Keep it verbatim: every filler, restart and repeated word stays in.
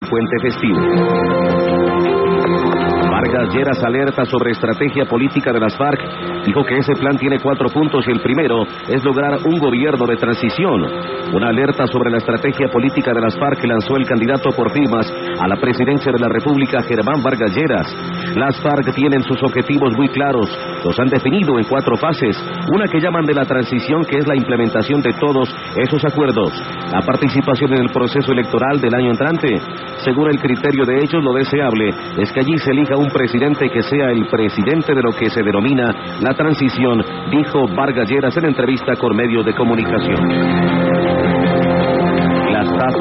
puente festivo. Vargas Lleras alerta sobre estrategia política de las FARC. Dijo que ese plan tiene cuatro puntos y el primero es lograr un gobierno de transición. Una alerta sobre la estrategia política de las FARC que lanzó el candidato por firmas a la presidencia de la República, Germán Vargas Lleras. Las FARC tienen sus objetivos muy claros. Los han definido en cuatro fases. Una que llaman de la transición, que es la implementación de todos esos acuerdos. La participación en el proceso electoral del año entrante. Según el criterio de ellos, lo deseable es que allí se elija un presidente que sea el presidente de lo que se denomina la transición, dijo Vargas Lleras en entrevista con medios de comunicación.